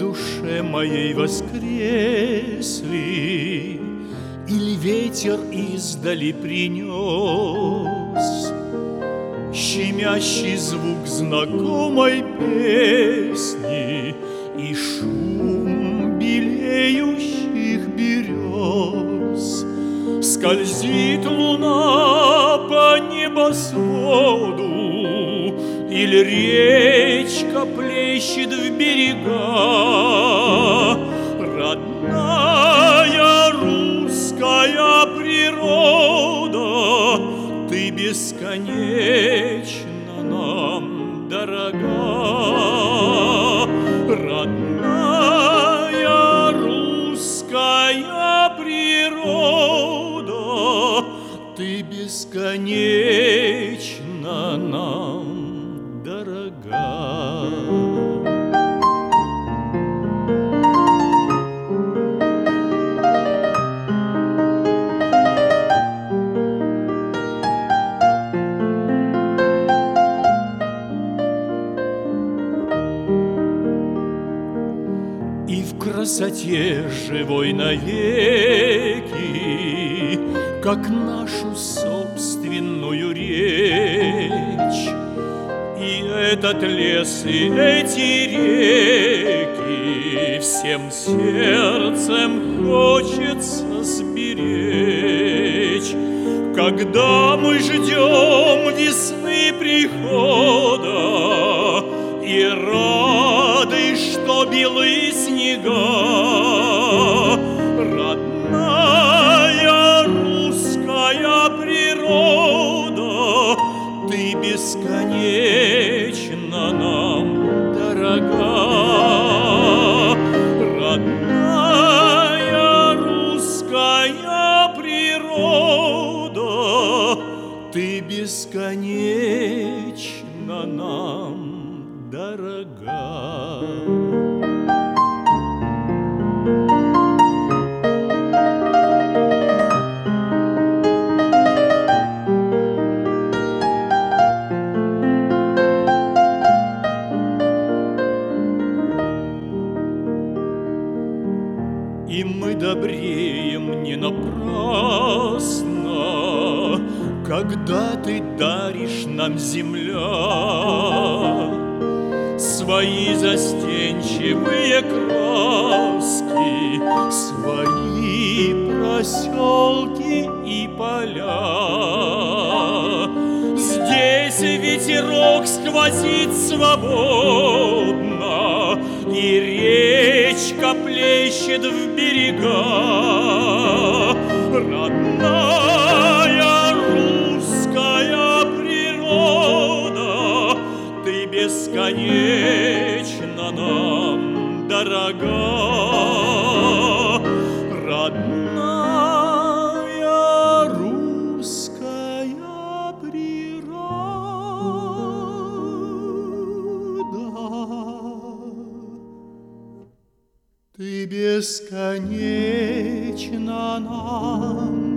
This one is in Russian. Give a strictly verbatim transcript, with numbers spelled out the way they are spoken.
душе моей воскресли, или ветер издали принес щемящий звук знакомой песни и шум белеющих берез. Скользит луна по небосводу, или речка плещет в берега. Родная русская природа, ты бесконечно нам дорога. Родная русская природа, ты бесконечно нам дорога. И в красоте живой навеки, как нашу собственную речь, и этот лес, и эти реки всем сердцем хочется сберечь. Когда мы ждем весны прихода и рады, что белые снега, родная русская природа, ты бесконечно нам дорога. Родная русская природа, ты бесконечно нам дорога. И мы добреем не напрасно, когда ты даришь нам, земля, свои застенчивые краски, свои проселки и поля. Здесь ветерок сквозит свободно, и речка плещет в берега. Родная русская природа, ты бесконечно нам дорога. Родная русская природа, ты бесконечно нам